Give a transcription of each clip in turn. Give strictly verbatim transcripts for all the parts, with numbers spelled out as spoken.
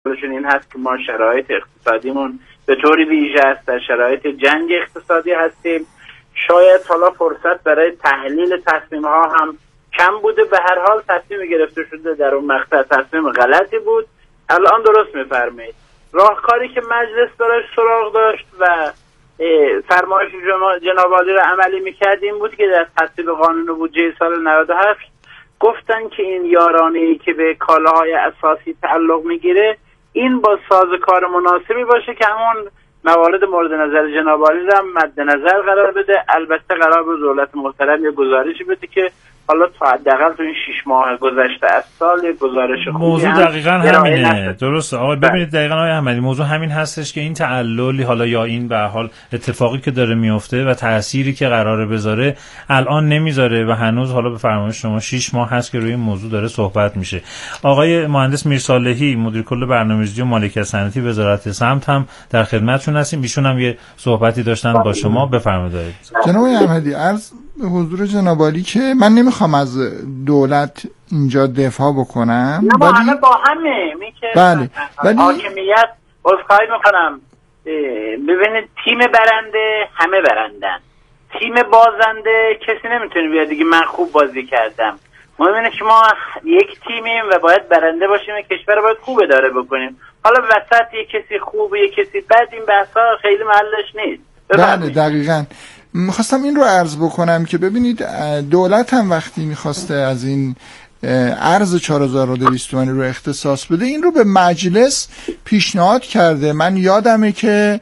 این هست که ما شرایط اقتصادیمون به طوری ویژه است، در شرایط جنگ اقتصادی هستیم. شاید حالا فرصت برای تحلیل تصمیم ها هم کم بوده. به هر حال تصمیم گرفته شده در اون مقطع تصمیم غلطی بود. الان درست میفرمایید. راهکاری که مجلس داشت سراغ داشت و فرمایش جناب عالی را عملی میکرد این بود که در تصویب قانون بودجه سال نود و هفت گفتن که این یارانه‌ای که به کالاهای اساسی تعلق میگیره این با سازوکار مناسبی باشه که همون موارد مورد نظر جناب عالی را مد نظر قرار بده. البته قرار بود دولت محترم یه گزارشی بده که حالا تا حداقل تو این شش ماه گذشته از سال یه گزارش خوبی موضوع دقیقاً همینه. درسته آقا. ببینید دقیقاً آقای احمدی موضوع همین هستش که این تعللی حالا یا این به حال اتفاقی که داره میفته و تأثیری که قراره بذاره الان نمیذاره و هنوز حالا به فرمایش شما شش ماه هست که روی این موضوع داره صحبت میشه. آقای مهندس میرصالحی مدیر کل برنامه‌ریزی و مالکیت صنعتی وزارت سمت هم در خدمتتون هستیم. ایشون هم یه صحبتی داشتن با شما. بفرمایید. جناب احمدی عرض به حضور جناب عالی که من نمیخوام از دولت اینجا دفاع بکنم، نه با همه با همه میشه. بله ولی حاکمیت عذرخواهی میکنم. ببینید تیم برنده همه برندن، تیم بازنده کسی نمیتونه بیاد دیگه من خوب بازی کردم. مهم اینه که ما یک تیمیم و باید برنده باشیم و کشور رو باید خوب اداره بکنیم. حالا وسط یک کسی خوبه یک کسی بد این بحثا خیلی محلش نیست. بله دقیقاً. میخواستم این رو عرض بکنم که ببینید دولت هم وقتی میخواسته از این ارز چهار هزار و دویست تومانی رو اختصاص بده این رو به مجلس پیشنهاد کرده. من یادمه که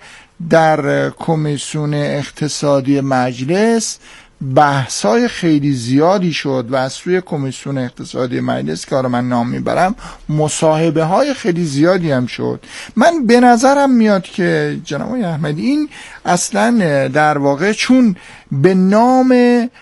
در کمیسیون اقتصادی مجلس بحث‌های خیلی زیادی شد و از سوی کمیسیون اقتصادی مجلس که حالا من نام میبرم مصاحبه های خیلی زیادی هم شد. من به نظرم میاد که جناب احمدی این اصلا در واقع چون به نام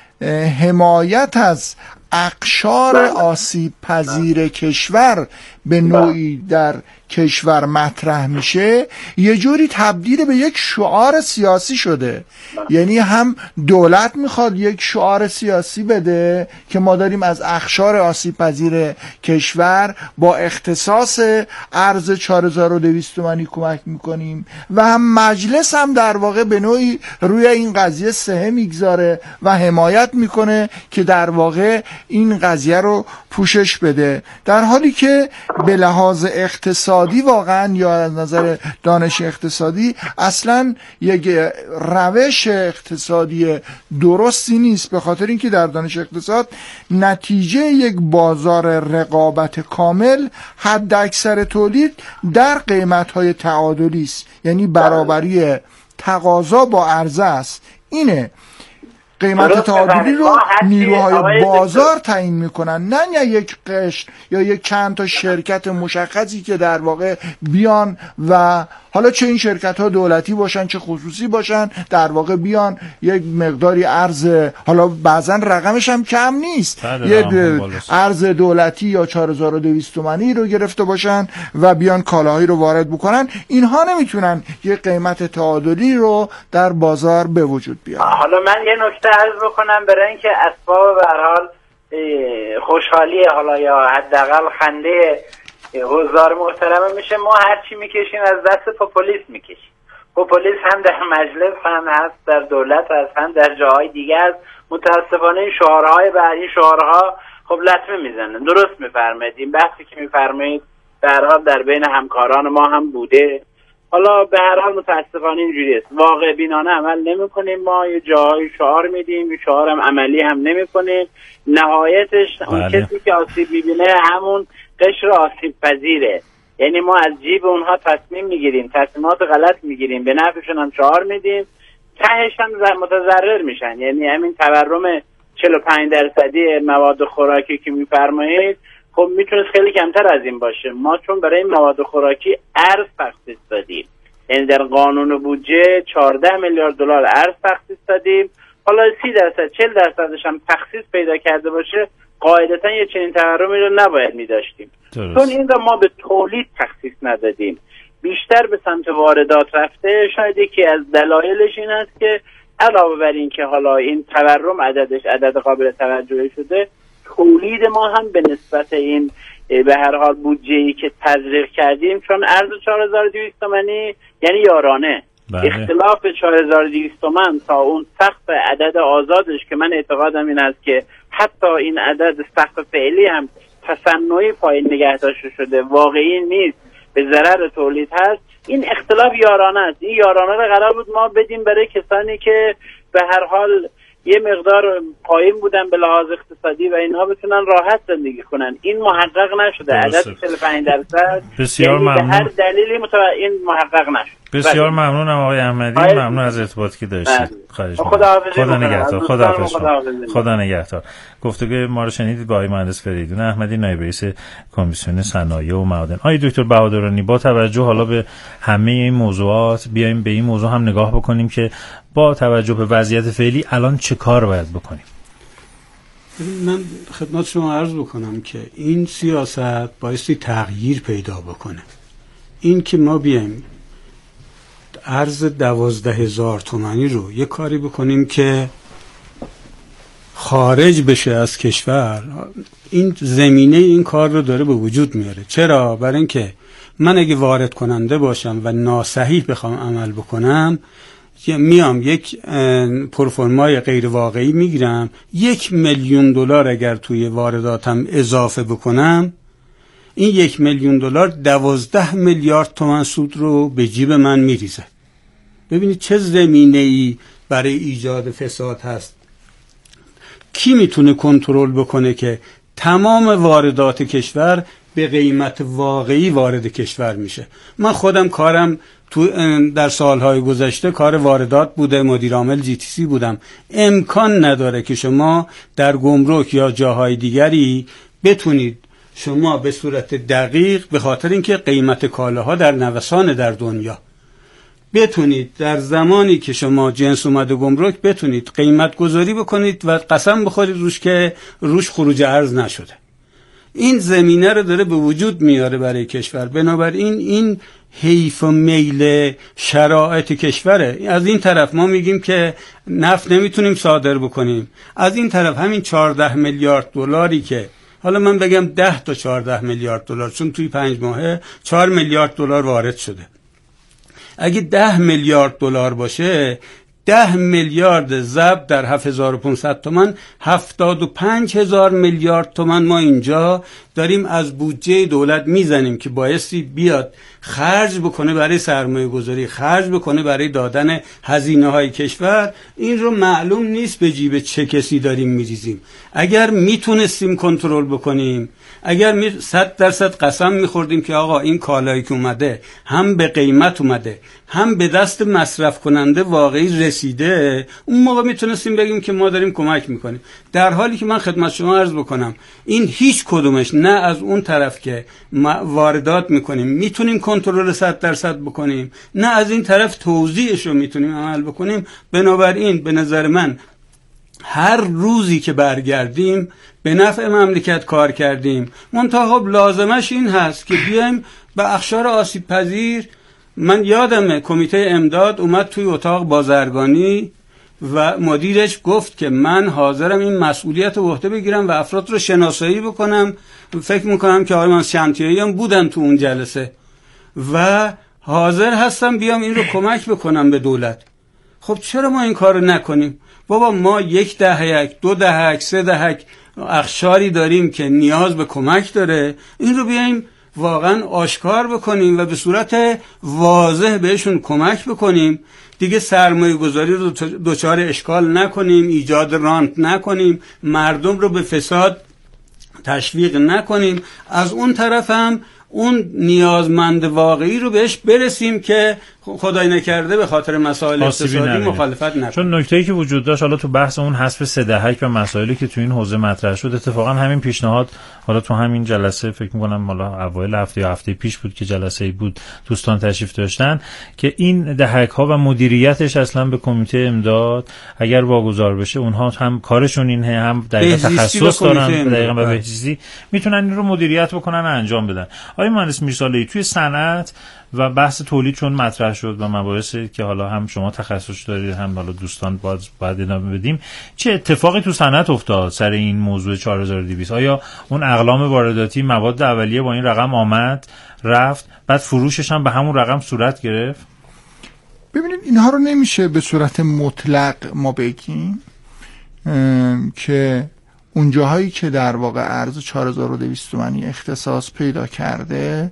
حمایت از اقشار آسیب پذیر کشور به نوعی در کشور مطرح میشه یه جوری تبدیل به یک شعار سیاسی شده. یعنی هم دولت میخواد یک شعار سیاسی بده که ما داریم از اقشار آسیب پذیر کشور با اختصاص ارز چهار هزار و دویست تومانی کمک میکنیم و هم مجلس هم در واقع به نوعی روی این قضیه سهم میگذاره و حمایت میکنه که در واقع این قضیه رو پوشش بده، در حالی که به لحاظ اقتصادی واقعا یا از نظر دانش اقتصادی اصلا یک روش اقتصادی درستی نیست، به خاطر اینکه در دانش اقتصاد نتیجه یک بازار رقابت کامل حد اکثر تولید در قیمت‌های تعادلی است، یعنی برابری تقاضا با عرضه است. اینه قیمت تعادلی رو نیروهای بازار تعیین میکنن، نه یا یک قشر یا یک چند تا شرکت مشخصی که در واقع بیان و حالا چه این شرکت ها دولتی باشن چه خصوصی باشن در واقع بیان یک مقداری ارز، حالا بعضا رقمش هم کم نیست، یک ارز دولتی یا چهار هزار و دویست تومانی رو گرفته باشن و بیان کالاهایی رو وارد بکنن. اینها نمیتونن یک قیمت تعادلی رو در بازار به وجود بیارن. حالا من یه نکته عرض بکنم برای اینکه اسباب به هر حال خوشحالی حالا یا حداقل خنده حضار محترم میشه. ما هر چی میکشیم از دست پوپولیسم میکشیم. پوپولیسم هم در مجلس هم هست، در دولت هست، هم در جاهای دیگه هست. متاسفانه این شعارهای بعدی شعارها خب لطمه میزنن. درست میفرمایید. این بحثی که میفرمایید به هر حال در بین همکاران ما هم بوده. حالا به هر حال متاسفانه اینجوری است. واقع بینانه عمل نمی‌کنیم. ما یه جاهای شعار میدیم، یه شعار هم عملی هم نمی‌کنیم. نهایتش اون کسی که آسیب می‌بینه همون قشر آسیب پذیره. یعنی ما از جیب اونها تصمیم میگیریم، تصمیمات غلط میگیریم، به نفعشون هم شعار میدیم، تهش هم متضرر میشن. یعنی همین تورم چهل و پنج درصدی مواد خوراکی که میفرمایید خب میتونست خیلی کمتر از این باشه. ما چون برای این مواد خوراکی ارز تخصیص دادیم، یعنی در قانون بودجه چهارده میلیارد دلار ارز تخصیص دادیم. حالا سی درصد چهل درصدش هم تخصیص پیدا کرده باشه قاعدتا یه چنین تورمی رو نباید میداشتیم. چون این رو ما به تولید تخصیص ندادیم، بیشتر به سمت واردات رفته. شاید یکی از دلایلش این است که علاوه بر این که حالا این تورم عددش عدد قابل توجهی شده، تولید ما هم به نسبت این به هر حال بودجه‌ای که تزریق کردیم، چون ارز چهار هزار و دویست تومانی یعنی یارانه، بله. اختلاف چهار هزار و دویست تومان تا اون سقف عدد آزادش که من اعتقادم این است که حتی این عدد سقف فعلی هم تصنعی پایین نگه داشته شده، واقعی نیست، به ضرر تولید هست. این اختلاف یارانه است. این یارانه رو قرار بود ما بدیم برای کسانی که به هر حال یه مقدار پایین بودن به لحاظ اقتصادی و اینها بتونن راحت زندگی کنن. این محقق نشده. عدد چهل و پنج درصد بسیار یعنی ممنون. به هر دلیلی متو... این محقق نشد. بسیار ممنونم آقای احمدی، ممنون از ارتباطی که داشتید. خواهش می‌کنم. خدا نگهدار. خدا حافظ. خدا نگهدار. گفتگوی ما رو شنیدید با آقای مهندس فریدون احمدی، نایب رئیس کمیسیون صنایع و معادن. آقای دکتر بهادرانی، با توجه حالا به همه این موضوعات بیایم به این موضوع هم نگاه بکنیم که با توجه به وضعیت فعلی الان چه کار باید بکنیم؟ من خدمت شما عرض بکنم که این سیاست بایستی تغییر پیدا بکنه. این که ما بیایم ارز دوازده هزار تومانی رو یه کاری بکنیم که خارج بشه از کشور، این زمینه این کار رو داره به وجود میاره. چرا؟ برای اینکه من اگه وارد کننده باشم و ناصحیح بخوام عمل بکنم، میام یک پرفورمای غیر واقعی میگیرم، یک میلیون دلار اگر توی وارداتم اضافه بکنم، این یک میلیون دلار دوازده میلیارد تومان سود رو به جیب من میریزه. ببینید چه زمینه‌ای برای ایجاد فساد هست. کی میتونه کنترل بکنه که تمام واردات کشور به قیمت واقعی وارد کشور میشه؟ من خودم کارم تو در سالهای گذشته کار واردات بوده، مدیر عامل جی تی سی بودم. امکان نداره که شما در گمرک یا جاهای دیگری بتونید شما به صورت دقیق، به خاطر اینکه قیمت کالاها در نوسان در دنیا، بتونید در زمانی که شما جنس اومده گمرک بتونید قیمت گذاری بکنید و قسم بخورید روش که روش خروج ارز نشده. این زمینه رو داره به وجود میاره برای کشور. بنابراین این حیف و میل شرایط کشوره. از این طرف ما میگیم که نفت نمیتونیم صادر بکنیم، از این طرف همین چهارده میلیارد دلاری که حالا من بگم ده تا چهارده میلیارد دلار، چون توی پنج ماهه چهار میلیارد دلار وارد شده. اگه ده میلیارد دلار باشه، ده میلیارد ضرب در هفت هزار و پانصد تومان، هفتاد و پنج هزار میلیارد تومان ما اینجا داریم از بودجه دولت میزنیم که بایستی بیاد خرج بکنه برای سرمایه گذاری، خرج بکنه برای دادن هزینه های کشور. این رو معلوم نیست به جیب چه کسی داریم میریزیم. اگر میتونستیم کنترل بکنیم، اگر می صد درصد قسم میخوردیم که آقا این کالایی که اومده هم به قیمت اومده هم به دست مصرف کننده واقعی رسیده، اون موقع میتونستیم بگیم که ما داریم کمک میکنیم. در حالی که من خدمت شما عرض بکنم این هیچ کدومش، نه از اون طرف که واردات میکنیم میتونیم کنترل صد درصد بکنیم، نه از این طرف توزیعش رو میتونیم عمل بکنیم. بنابراین به نظر من هر روزی که برگردیم به نفع مملکت کار کردیم. منتها خب لازمش این هست که بیایم به اقشار آسیب پذیر. من یادمه کمیته امداد اومد توی اتاق بازرگانی و مدیرش گفت که من حاضرم این مسئولیت رو عهده بگیرم و افراد رو شناسایی بکنم. فکر میکنم که آقای من شنتیایی هم بودن تو اون جلسه و حاضر هستم بیام این رو کمک بکنم به دولت. خب چرا ما این کار رو نکنیم؟ بابا ما یک دهک، دو دهک، سه دهک اقشاری داریم که نیاز به کمک داره، این رو بیایم واقعا آشکار بکنیم و به صورت واضح بهشون کمک بکنیم. دیگه سرمایه گذاری رو دچار اشکال نکنیم، ایجاد رانت نکنیم، مردم رو به فساد تشویق نکنیم. از اون طرف هم اون نیازمند واقعی رو بهش برسیم که خدای نکرده به خاطر مسائل اقتصادی مخالفت نکنه. چون نکته‌ای که وجود داشت حالا تو بحث اون حذف سه دهک و مسائلی که تو این حوزه مطرح شد، اتفاقا همین پیشنهاد حالا تو همین جلسه فکر می‌کنم حالا اوایل هفته یا هفته پیش بود که جلسه‌ای بود دوستان تشریف داشتن که این دهک‌ها و مدیریتش اصلا به کمیته امداد اگر واگذار بشه، اونها هم کارشون اینه، هم دقیقاً تخصص دارن دقیقاً به بهزیستی میتونن این رو مدیریت بکنن و انجام بدن. آقای مهندس میرصالحی، توی صنعت و بحث تولید چون مطرح شد و مباحثی که حالا هم شما تخصص دارید هم حالا دوستان باز بعد ادامه بدیم، چه اتفاقی تو صنعت افتاد سر این موضوع چهار هزار و دویست؟ آیا اون اقلام وارداتی مواد اولیه با این رقم آمد رفت بعد فروشش هم به همون رقم صورت گرفت؟ ببینید اینها رو نمیشه به صورت مطلق ما بگیم که اون جاهایی که در واقع ارز چهار هزار و دویست تومانی اختصاص پیدا کرده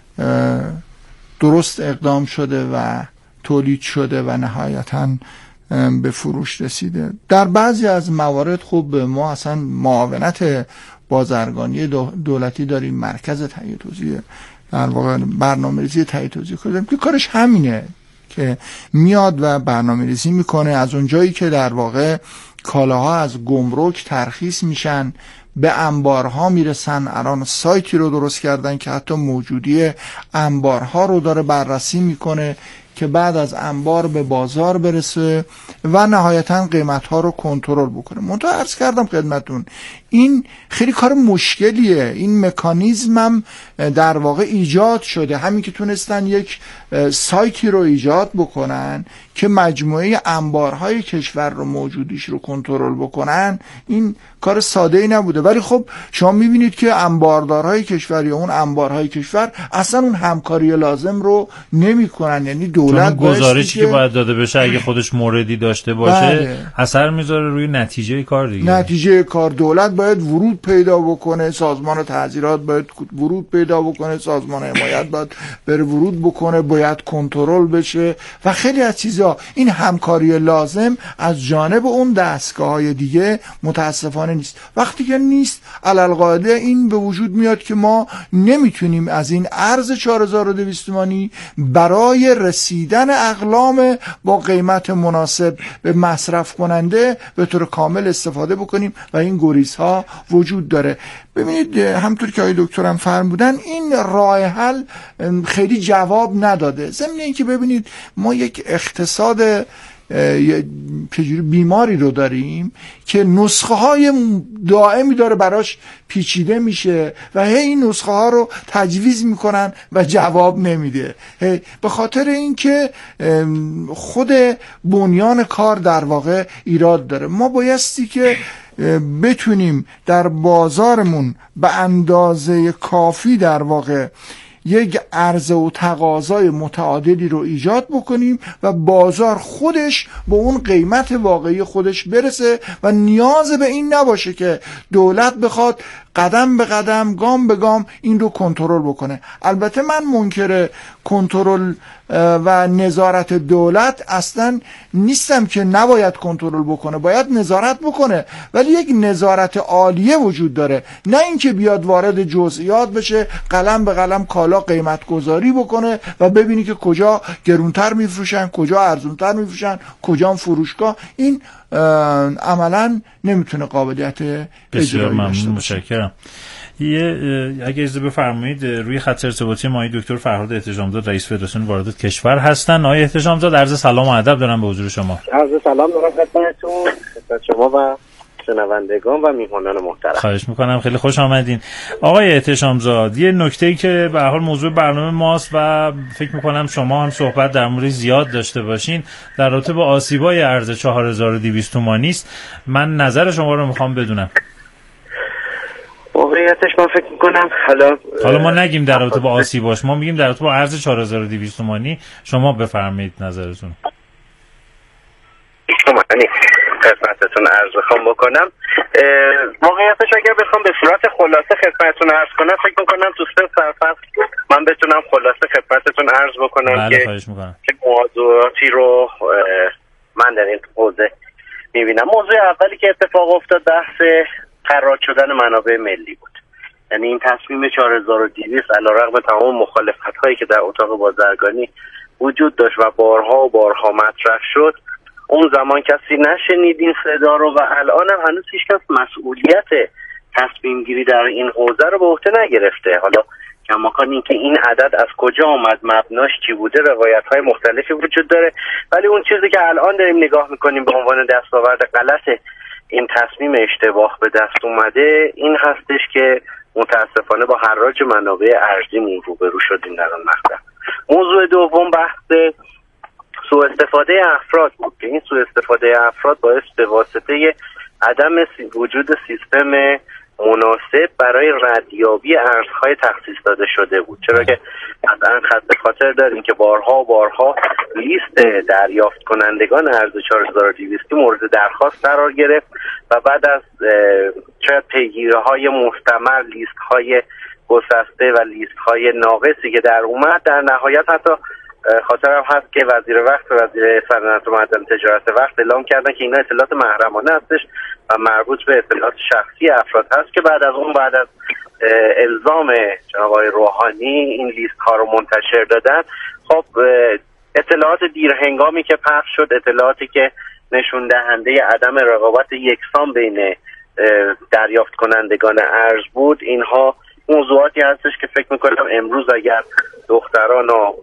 درست اقدام شده و تولید شده و نهایتاً به فروش رسیده. در بعضی از موارد خب ما اصلا معاونت بازرگانی دولتی داریم، مرکز تهیه توزیع در واقع برنامه‌ریزی تهیه توزیع کنیم که کارش همینه که میاد و برنامه‌ریزی میکنه از اون جایی که در واقع کالاها از گمرک ترخیص میشن به انبارها میرسن. الان سایتی رو درست کردن که حتی موجودی انبارها رو داره بررسی میکنه که بعد از انبار به بازار برسه و نهایتاً قیمت‌ها رو کنترل بکنه. منتها عرض کردم خدمتون این خیلی کار مشکلیه. این مکانیزم هم در واقع ایجاد شده، همین که تونستن یک سایتی رو ایجاد بکنن که مجموعه انبارهای کشور رو موجودیش رو کنترل بکنن. این کار ساده ای نبوده، ولی خب شما میبینید که انباردارهای کشور یا اون انبارهای کشور اصلا اون همکاری لازم رو نمیکنن. یعنی دولت گزارشی که باید داده بشه اگه خودش موردی داشته باشه بله. اثر میذاره روی نتیجه کار دیگه. نتیجه کار دولت باید ورود پیدا بکنه، سازمان تعزیرات باید ورود پیدا بکنه، سازمان حمایت باید بره ورود بکنه، باید کنترل بشه و خیلی از چیزا. این همکاری لازم از جانب اون دستگاه‌های دیگه متاسفانه نیست. وقتی که نیست علالقاعده این به وجود میاد که ما نمیتونیم از این ارز چهار هزار و دویست تومانی برای رسیدن اقلام با قیمت مناسب به مصرف کننده به طور کامل استفاده بکنیم و این گریزها وجود داره. ببینید همطور که آقای دکترم فرمودن این راه حل خیلی جواب نداده. ضمن اینکه ببینید ما یک اقتصاد بیماری رو داریم که نسخه های دائمی داره براش پیچیده میشه و هی این نسخه ها رو تجویز میکنن و جواب نمیده. به خاطر اینکه خود بنیان کار در واقع ایراد داره. ما بایستی که بتونیم در بازارمون به اندازه کافی در واقع یک عرضه و تقاضای متعادلی رو ایجاد بکنیم و بازار خودش به اون قیمت واقعی خودش برسه و نیاز به این نباشه که دولت بخواد قدم به قدم گام به گام این رو کنترل بکنه. البته من منکر کنترل و نظارت دولت اصلا نیستم که نباید کنترل بکنه، باید نظارت بکنه، ولی یک نظارت عالیه وجود داره، نه اینکه بیاد وارد جزئیات بشه، قلم به قلم کالا قیمت گذاری بکنه و ببینی که کجا گرونتر میفروشن، کجا ارزونتر میفروشن، کجا فروشگاه. این عملا نمیتونه قابلیت اجرایی داشته باشه. متشکرم. یه اگه اجازه بفرمایید روی خط ارتباطی ما دکتر فرهاد احتشامزاد رئیس فدراسیون واردات کشور هستن. آقای احتشامزاد عرض سلام و ادب دارم به حضور شما. عرض سلام دارم خدمتتون، خدمت شما و شنوندگان و میهمانان محترم. خواهش میکنم، خیلی خوش آمدین. آقای احتشامزاد یه نکته‌ای که به هر حال موضوع برنامه ماست و فکر میکنم شما هم صحبت در مورد زیاد داشته باشین در رابطه با آسیبای ارز چهار هزار و دویست تومانی است. من نظر شما رو میخوام بدونم. واقعیتش من فکر میکنم حالا حالا ما نگیم در رابطه با آسیباش، ما میگیم در رابطه با ارز چهار هزار و دویست تومانی. شما بفرمایید نظرتون. یعنی خدمتتون عرض بخوام بکنم، واقعیتش اگر بخوام به صورت خلاصه خدمتتون عرض کنم، فکر میکنم تو سه صفحه من بتونم خلاصه خدمتتون عرض بکنم. بله، که چه موضوعاتی رو من در این حوزه میبینم. موضوع اولی که اتفاق افتاد بحث خراج شدن منابع ملی بود. یعنی این تصمیم چهار هزار و دویست علیرغم تمام مخالفت‌هایی که در اتاق بازرگانی وجود داشت و بارها و بارها مطرح شد، اون زمان کسی نشنید این صدا رو و الان هم هنوز هیچ کس مسئولیت تصمیم گیری در این حوزه رو به عهده نگرفته. حالا کماکان این که این عدد از کجا آمد، مبناش چی بوده، روایت‌های مختلفی وجود داره، ولی اون چیزی که الان داریم نگاه می‌کنیم به عنوان دستاورد غلط این تصمیم اشتباه به دست اومده این هستش که متاسفانه با حراج منابع ارزیمون روبرو شدیم در اون مقطع. موضوع موضوع دوم بحث سوء استفاده افراد بود که این سوء استفاده افراد باعث به واسطه عدم وجود سیستم مناسب برای ردیابی ارزهای تخصیص داده شده بود. چرا که قطعا خط خاطر داریم که بارها و بارها لیست دریافت کنندگان ارز چهار هزار و دویست مورد درخواست قرار گرفت و بعد از شاید پیگیری‌های مستمر، لیست‌های گسسته و لیست‌های ناقصی که در اومد، در نهایت حتی خاطرم هست که وزیر وقت و وزیر صنعت و معدن تجارت وقت اعلام کردن که اینا اطلاعات محرمانه هستش و مربوط به اطلاعات شخصی افراد هست که بعد از اون بعد از الزام جناب آقای روحانی این لیست ها رو منتشر دادن. خب اطلاعات دیرهنگامی که پخش شد، اطلاعاتی که نشون دهنده عدم رقابت یکسان بین دریافت کنندگان ارز بود، اینها موضوعاتی هستش که فکر میکنم امروز اگر دختران و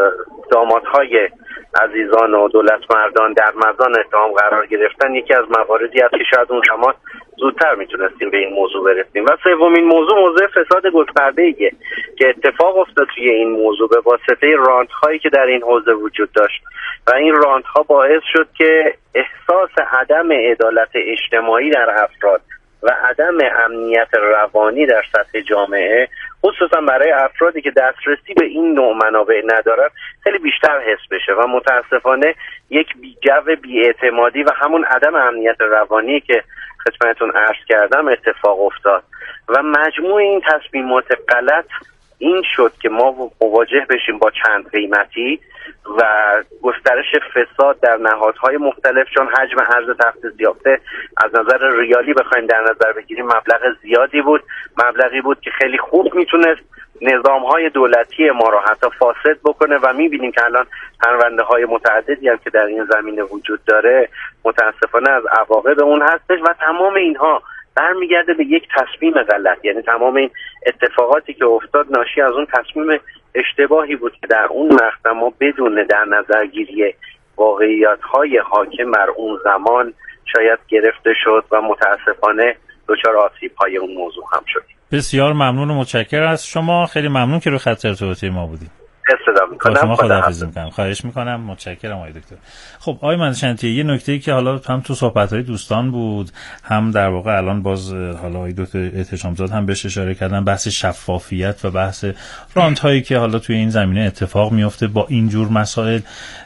دامادهای عزیزان و دولت مردان در مزان اتهام قرار گرفتن، یکی از مواردی است که شاید اون زمان زودتر میتونستیم به این موضوع برسیم. و سومین موضوع موضوع فساد گسترده‌ایه که اتفاق افتاد توی این موضوع به واسطه رانت‌هایی که در این حوزه وجود داشت و این رانت‌ها باعث شد که احساس عدم عدالت اجتماعی در افراد و عدم امنیت روانی در سطح جامعه، خصوصا برای افرادی که دسترسی به این نوع منابع ندارن، خیلی بیشتر حس بشه و متاسفانه یک جو بی‌اعتمادی و همون عدم امنیت روانی که خدمتتون عرض کردم اتفاق افتاد و مجموع این تصمیمات غلط این شد که ما مواجه بشیم با چند قیمتی و گسترش فساد در نهادهای مختلف، چون حجم ارز تخصیص یافته از نظر ریالی بخوایم در نظر بگیریم مبلغ زیادی بود، مبلغی بود که خیلی خوب میتونست نظامهای دولتی ما رو حتی فاسد بکنه و میبینیم که الان پرونده های متعددی هم که در این زمینه وجود داره متاسفانه از عواقب اون هستش و تمام اینها برمیگرده به یک تصمیم غلط. یعنی تمام این اتفاقاتی که افتاد ناشی از اون تصمیم اشتباهی بود که در اون مقطع ما بدون در نظرگیری واقعیت‌های حاکم بر اون زمان شاید گرفته شد و متاسفانه دچار آسیب‌های اون موضوع هم شد. بسیار ممنون و متشکرم از شما. خیلی ممنون که رو خط ارتباطی ما بودیم. استفاده می‌کنم. شما خداحافظی می‌کنم. خواهش می‌کنم. متشکرم آقای دکتر. خب آقای مهندس، یه نکته‌ای که حالا هم تو صحبت‌های دوستان بود، هم در واقع الان باز حالا آقای دکتر احتشامزاد هم بهش اشاره کردن، بحث شفافیت و بحث رانت‌هایی که حالا توی این زمینه اتفاق میفته با این جور مسائل.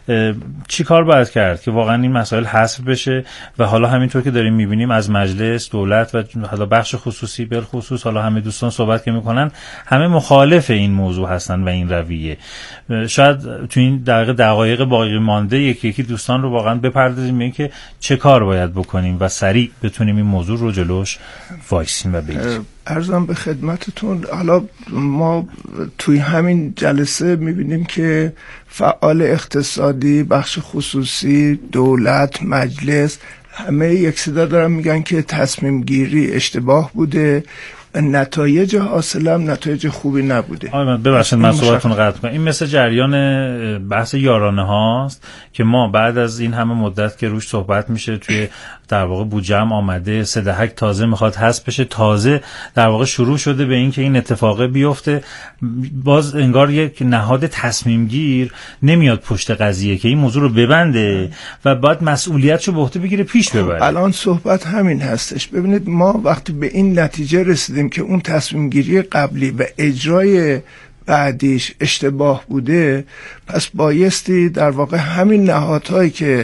چی کار باید کرد که واقعا این مسائل حذف بشه و حالا همینطور که داریم می‌بینیم از مجلس، دولت و حالا بخش خصوصی بالخصوص حالا همه دوستان صحبت که می‌کنن، همه مخالف این موضوع هستن و این رویه. شاید تو این دقیقه دقایق باقی مانده یکی یکی دوستان رو واقعا بپردازیم به اینکه چه کار باید بکنیم و سریع بتونیم این موضوع رو جلوش وایسیم و بگیریم. عرضم به خدمتتون، حالا ما توی همین جلسه میبینیم که فعال اقتصادی، بخش خصوصی، دولت، مجلس، همه یک صدا دارن میگن که تصمیم گیری اشتباه بوده، نتایج حاصل هم نتایج خوبی نبوده. آره ببخشید من صحبتتون قطع کنم. این مثل جریان بحث یارانه هاست که ما بعد از این همه مدت که روش صحبت میشه توی در واقع بودجه هم آمده، سه دهک تازه میخواد حذف بشه، تازه در واقع شروع شده به این که این اتفاق بیفته، باز انگار یک نهاد تصمیم گیر نمیاد پشت قضیه که این موضوع رو ببنده و بعد مسئولیتشو به عهده بگیره پیش ببره. الان صحبت همین هستش. ببینید ما وقتی به این نتیجه رسیدیم که اون تصمیم گیری قبلی و اجرای بعدیش اشتباه بوده، پس بایستی در واقع همین نهادهایی که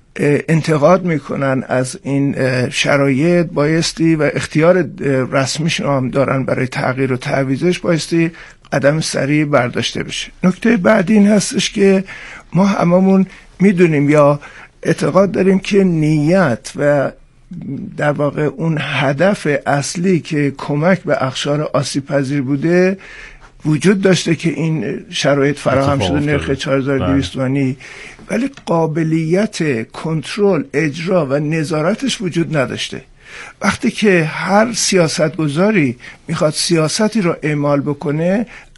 انتقاد میکنن از این شرایط بایستی و اختیار رسمیشون هم دارن برای تغییر و تعویضش، بایستی قدم سریع برداشته بشه. نکته بعدی این هستش که ما هممون میدونیم یا اعتقاد داریم که نیت و در واقع اون هدف اصلی که کمک به اقشار آسیب پذیر بوده وجود داشته که این شرایط فراهم شده، نرخ چهار هزار و دویست تومانی، ولی قابلیت کنترل، اجرا و نظارتش وجود نداشته. وقتی که هر سیاستگزاری میخواد سیاستی رو اعمال بکنه،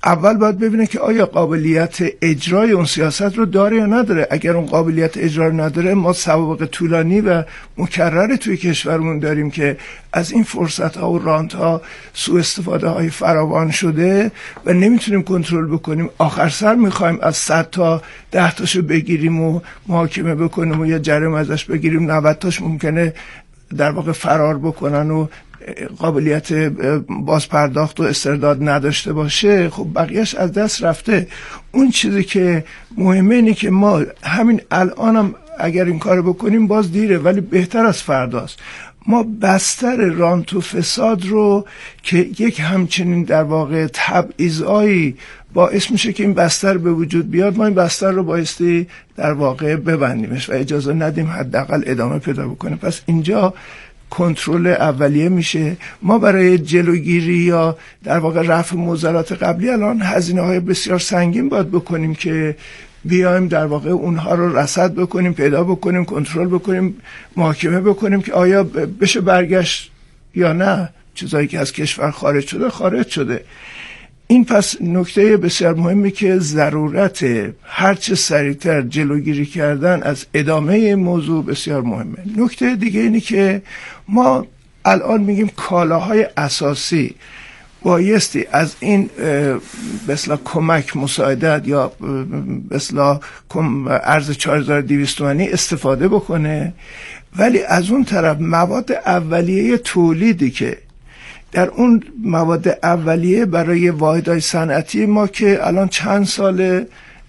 اول باید ببینه که آیا قابلیت اجرای اون سیاست رو داره یا نداره. اگر اون قابلیت اجرا رو نداره، ما سوابق طولانی و مکرر توی کشورمون داریم که از این فرصت ها و رانت ها سوء استفاده های فراوان شده و نمیتونیم کنترل بکنیم. آخر سر میخوایم از صد تا ده تاشو بگیریم و محاکمه بکنیم و یا جریمه ازش بگیریم، نود تاش ممکنه در واقع فرار بکنن و قابلیت بازپرداخت و استرداد نداشته باشه. خب بقیهش از دست رفته. اون چیزی که مهمه اینه که ما همین الانم اگر این کار بکنیم باز دیره، ولی بهتر از فرداست. ما بستر رانت و فساد رو که یک همچنین در واقع تبعیضایی باعث میشه که این بستر به وجود بیاد، ما این بستر رو بایستی در واقع ببندیمش و اجازه ندیم حداقل ادامه پیدا بکنه. پس اینجا کنترل اولیه میشه. ما برای جلوگیری یا در واقع رفع معضلات قبلی الان هزینه های بسیار سنگین باید بکنیم که بیایم در واقع اونها رو رصد بکنیم، پیدا بکنیم، کنترل بکنیم، محاکمه بکنیم که آیا بشه برگشت یا نه. چیزایی که از کشور خارج شده خارج شده. این پس نکته بسیار مهمی که ضرورت هرچه سریعتر جلوگیری کردن از ادامه این موضوع بسیار مهمه. نکته دیگه اینه که ما الان میگیم کالاهای اساسی بایستی از این به اصطلاح کمک مساعدت یا به اصطلاح ارز چهار هزار و دویست تومانی استفاده بکنه، ولی از اون طرف مواد اولیه تولیدی که در اون مواد اولیه برای واحدهای صنعتی ما که الان چند سال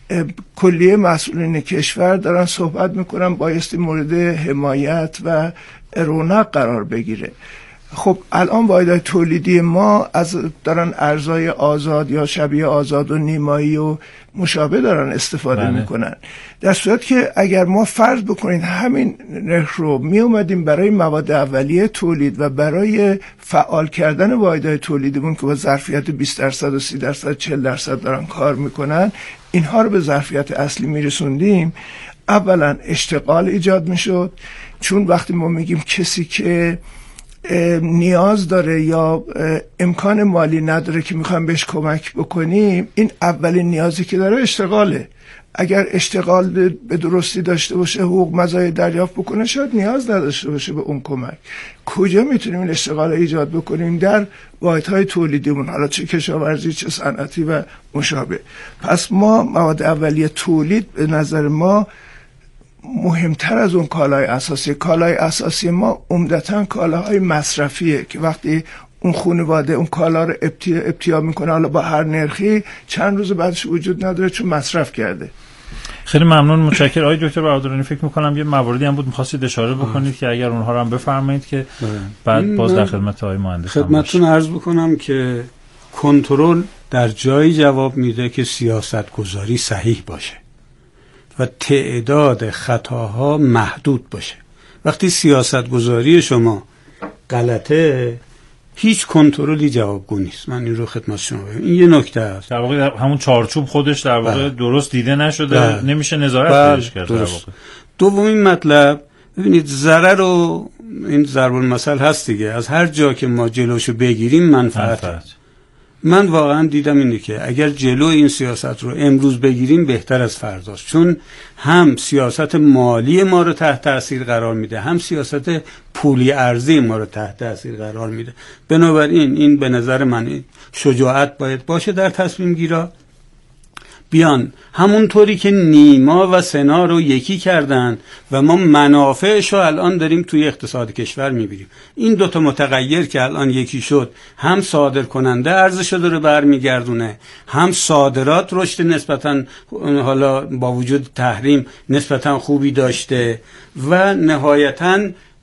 کلیه مسئولین کشور دارن صحبت میکنن بایستی مورد حمایت و رونق قرار بگیره. خب الان واحدهای تولیدی ما از دارن ارزهای آزاد یا شبیه آزاد و نیمایی و مشابه دارن استفاده بله. میکنن. در صورت که اگر ما فرض بکنید همین نرخ رو می اومدیم برای مواد اولیه تولید و برای فعال کردن واحدهای تولیدمون که با ظرفیت بیست درصد و سی درصد چهل درصد دارن کار میکنن، اینها رو به ظرفیت اصلی میرسوندیم، اولا اشتغال ایجاد میشد. چون وقتی ما میگیم کسی که نیاز داره یا امکان مالی نداره که میخوایم بهش کمک بکنیم، این اولین نیازی که داره اشتغاله. اگر اشتغال به درستی داشته باشه، حقوق مزایای دریافت بکنه، شاید نیاز نداشته باشه به اون کمک. کجا میتونیم این اشتغال ایجاد بکنیم؟ در واحدهای تولیدیمون، حالا چه کشاورزی چه صنعتی و مشابه. پس ما مواد اولیه تولید به نظر ما مهمتر از اون کالای اساسی. کالای اساسی ما عمدتاً کالاهای مصرفیه که وقتی اون خانواده اون کالا رو ابتیا, ابتیا میکنه، حالا با هر نرخی، چند روز بعدش وجود نداره چون مصرف کرده. خیلی ممنون، متشکرم. آقای دکتر بهادرانی، فکر میکنم یه مواردی هم بود می‌خواستید اشاره بکنید که اگر اونها رو هم بفرمایید که بعد باز در خدمت آقای مهندس خدمتتون عرض بکنم که کنترل در جایی جواب میده که سیاست گذاری صحیح باشه و تعداد خطاها محدود باشه. وقتی سیاست گذاری شما غلطه، هیچ کنترلی جوابگو نیست. من این رو خدمت شما بگم. این یه نکته است. در واقع همون چارچوب خودش در واقع درست دیده نشده، بله. نمیشه نظارت بهش کرد. در واقع دومین مطلب، ببینید ضرر رو، این ضرب المثل هست دیگه، از هر جا که ما جلوشو بگیریم منفعت. منفعت. من واقعا دیدم اینه که اگر جلو این سیاست رو امروز بگیریم بهتر از فرداست، چون هم سیاست مالی ما رو تحت تاثیر قرار میده، هم سیاست پولی ارزی ما رو تحت تاثیر قرار میده. بنابراین این به نظر من شجاعت باید باشه در تصمیم گیرا. بیان همونطوری که نیما و سنا رو یکی کردن و ما منافعش رو الان داریم توی اقتصاد کشور میبینیم. این دوتا متغیر که الان یکی شد، هم صادر کننده ارزش رو داره برمیگردونه، هم صادرات رشد نسبتاً حالا با وجود تحریم نسبتاً خوبی داشته و نهایتاً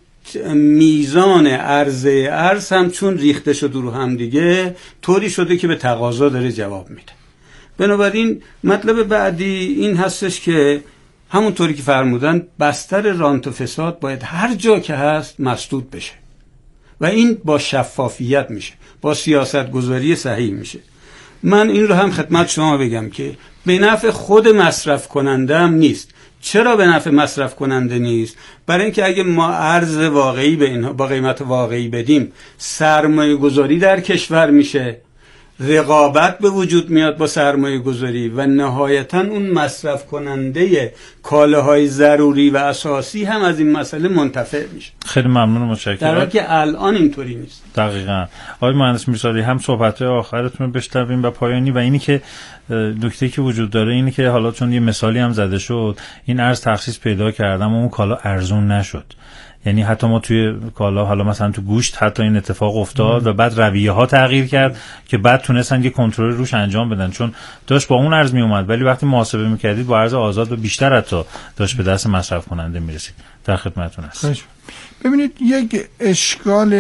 میزان عرضه ارز هم چون ریخته شده رو هم دیگه طوری شده که به تقاضا داره جواب میده. بنابراین مطلب بعدی این هستش که همونطوری که فرمودن بستر رانت و فساد باید هر جا که هست مسدود بشه و این با شفافیت میشه، با سیاست گذاری صحیح میشه. من این رو هم خدمت شما بگم که به نفع خود مصرف کننده هم نیست. چرا به نفع مصرف کننده نیست؟ برای اینکه اگه ما ارز واقعی به اینها با قیمت واقعی بدیم، سرمایه گذاری در کشور میشه، رقابت به وجود میاد با سرمایه گذاری و نهایتا اون مصرف کننده کالاهای ضروری و اساسی هم از این مسئله منتفع میشه. خیلی ممنون، متشکرم. در حالی که الان اینطوری نیست. دقیقاً. آقای مهندس میرزایی، هم صحبت‌های آخرتون رو بشنویم و پایانی، و اینی که نکته‌ای که وجود داره اینی که حالا چون یه مثالی هم زده شد، این ارز تخصیص پیدا کرد اما اون کالا ارزون نشد. یعنی حتی ما توی کالا، حالا مثلا تو گوشت حتی این اتفاق افتاد و بعد رویه ها تغییر کرد که بعد تونستن یه کنترل روش انجام بدن، چون داشت با اون ارز می اومد ولی وقتی محاسبه میکردید با ارز آزاد و بیشتر حتی داشت به دست مصرف کننده میرسید. در خدمتتون هستم. ببینید یک اشکال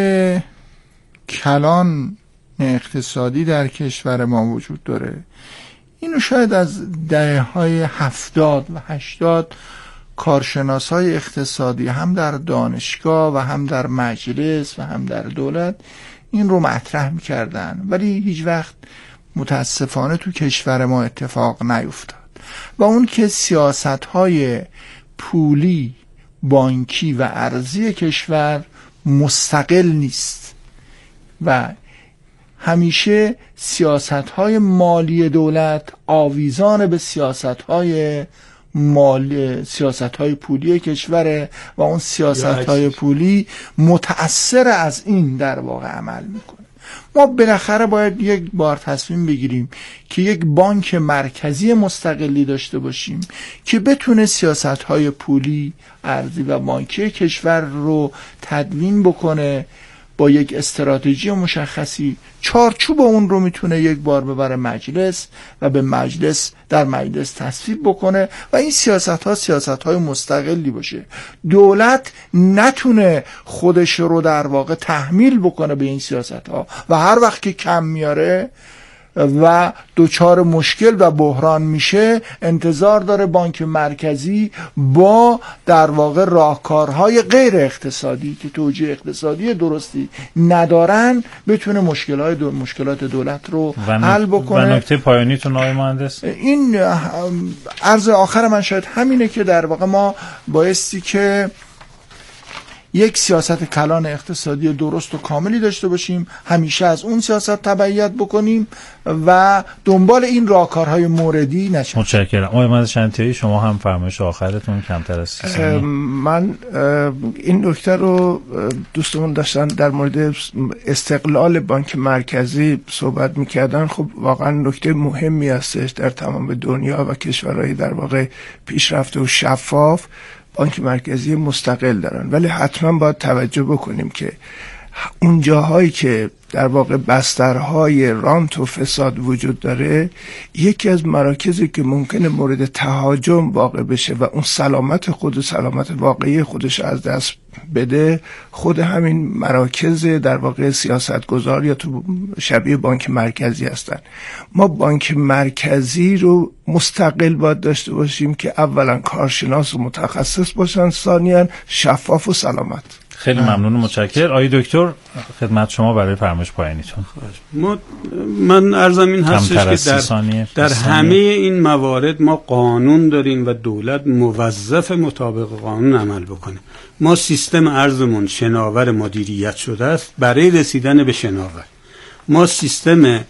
کلان اقتصادی در کشور ما وجود داره. اینو شاید از دهه‌های هفتاد و هشتاد کارشناسای اقتصادی هم در دانشگاه و هم در مجلس و هم در دولت این رو مطرح می‌کردن، ولی هیچ وقت متاسفانه تو کشور ما اتفاق نیفتاد. و اون که سیاست‌های پولی، بانکی و ارزی کشور مستقل نیست و همیشه سیاست‌های مالی دولت آویزان به سیاست‌های مال سیاست‌های پولی کشور و اون سیاست‌های پولی متأثر از این در واقع عمل میکنه. ما بالاخره باید یک بار تصمیم بگیریم که یک بانک مرکزی مستقلی داشته باشیم که بتونه سیاست‌های پولی، ارزی و بانکی کشور رو تدوین بکنه با یک استراتژی مشخصی. چارچوب اون رو میتونه یک بار ببره مجلس و به مجلس در مجلس تصویب بکنه و این سیاست ها سیاست های مستقلی باشه. دولت نتونه خودش رو در واقع تحمیل بکنه به این سیاست ها و هر وقت که کم میاره و دوچار مشکل و بحران میشه انتظار داره بانک مرکزی با در واقع راهکارهای غیر اقتصادی که توجیه اقتصادی درستی ندارن بتونه مشکلات دو مشکلات دولت رو حل بکنه. و نکته پایانیتون آقای مهندس؟ این عرض آخر من شاید همینه که در واقع ما بایستی که یک سیاست کلان اقتصادی درست و کاملی داشته باشیم، همیشه از اون سیاست تبعیت بکنیم و دنبال این راهکارهای موردی نشیم. متشکرم. آقای مهندس شنتیایی، شما هم فرمایش آخرتون کمتر از سی ثانیه. من این نکته رو دوستمون داشتن در مورد استقلال بانک مرکزی صحبت میکردن. خب واقعا نکته مهمی هستش. در تمام دنیا و کشورهای در واقع پیشرفته و شفاف بانک مرکزی مستقل دارن، ولی حتما باید توجه بکنیم که اون جاهایی که در واقع بسترهای رانت و فساد وجود داره، یکی از مراکزی که ممکنه مورد تهاجم واقع بشه و اون سلامت خود و سلامت واقعی خودش از دست بده، خود همین مراکز در واقع سیاستگزار یا تو شبیه بانک مرکزی هستن. ما بانک مرکزی رو مستقل باید داشته باشیم که اولا کارشناس و متخصص باشن، ثانیاً شفاف و سلامت. خیلی ممنون و متشکرم. آقای دکتر، خدمت شما برای فرمایش پایانیتون. ما من عرضم این هستش که در, در همه این موارد ما قانون داریم و دولت موظف مطابق قانون عمل بکنه. ما سیستم ارزمون شناور مدیریت شده است برای رسیدن به شناور. ما سیستم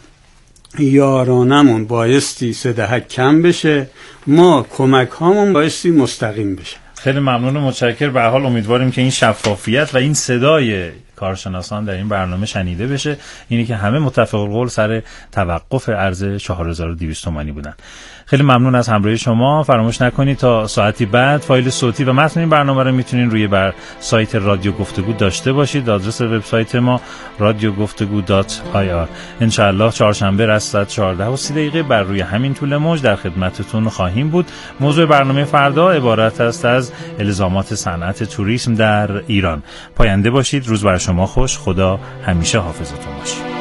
یارانمون بایستی سه دهک کم بشه، ما کمک هامون بایستی مستقیم بشه. خیلی ممنون و متشکرم. به هر حال امیدواریم که این شفافیت و این صدای کارشناسان در این برنامه شنیده بشه، اینی که همه متفق القول سر توقف ارز چهار هزار و دویست تومانی بودن. خیلی ممنون از همراهی شما. فراموش نکنید تا ساعتی بعد فایل صوتی و متن این برنامه رو میتونین روی بر سایت رادیو گفتگو داشته باشید. آدرس وبسایت ما رادیو گفتگو دات آی آر. ان شاء الله چهارشنبه راست ساعت چهارده و سی دقیقه بر روی همین طول موج در خدمتتون خواهیم بود. موضوع برنامه فردا عبارت است از الزامات صنعت توریسم در ایران. پاینده باشید. روز بر شما خوش. خدا همیشه حافظتون باشه.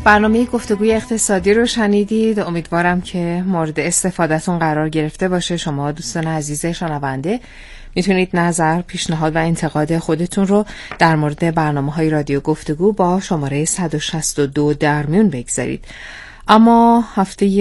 برنامه گفتگوی اقتصادی رو شنیدید. امیدوارم که مورد استفادهتون قرار گرفته باشه. شما دوستان عزیز شنونده میتونید نظر، پیشنهاد و انتقاد خودتون رو در مورد برنامه‌های رادیو گفتگو با شماره صد و شصت و دو در میون بگذارید. اما هفته